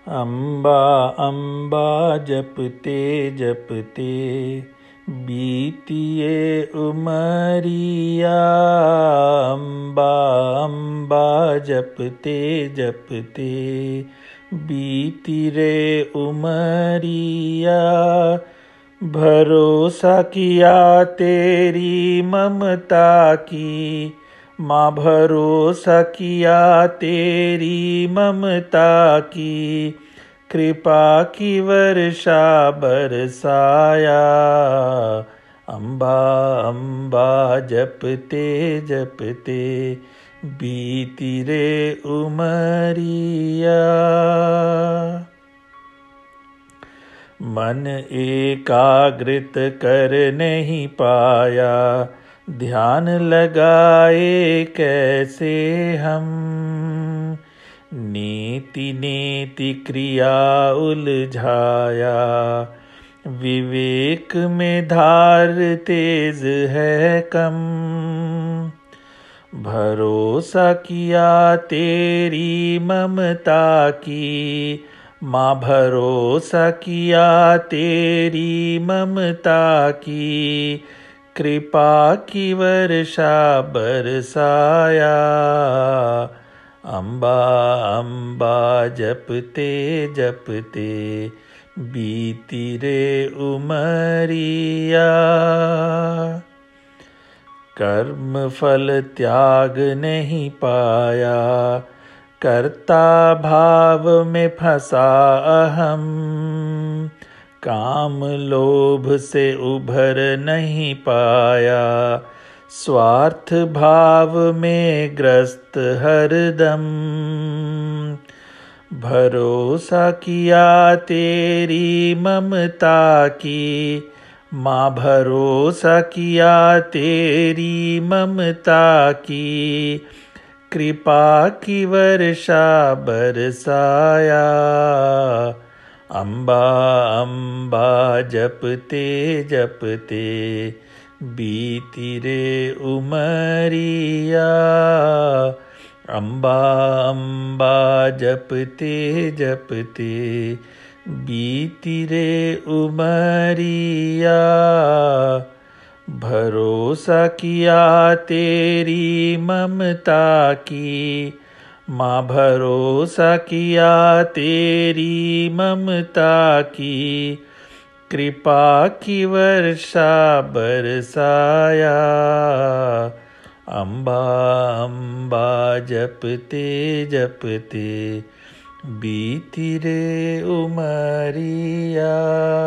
अम्बा अम्बा जपते जपते बीतिए उमरिया। अम्बा अम्बा जपते जपते बीती रे उमरिया। भरोसा किया तेरी ममता की माँ, भरोसा किया तेरी ममता की। कृपा की वर्षा बरसाया। अम्बा अम्बा जपते जपते बीती रे उमरिया। मन एकाग्रित कर नहीं पाया, ध्यान लगाए कैसे हम। नीति नेति क्रिया उलझाया, विवेक में धार तेज है कम। भरोसा किया तेरी ममता की माँ, भरोसा किया तेरी ममता की। कृपा की वर्षा बरसाया। अम्बा अम्बा जपते जपते बीती रे उमरिया। कर्म फल त्याग नहीं पाया, कर्ता भाव में फंसा अहम। काम लोभ से उभर नहीं पाया, स्वार्थ भाव में ग्रस्त हरदम। भरोसा किया तेरी ममता की माँ, भरोसा किया तेरी ममता की। कृपा की वर्षा बरसाया। अम्बा अम्बा जपते जपते बीती रे उमरिया। अम्बा अम्बा जपते जपते बीती रे उमरिया। भरोसा किया तेरी ममता की माँ, भरोसा किया तेरी ममता की। कृपा की वर्षा बरसाया। अम्बा अम्बा जपते जपते बीती रे उमरिया।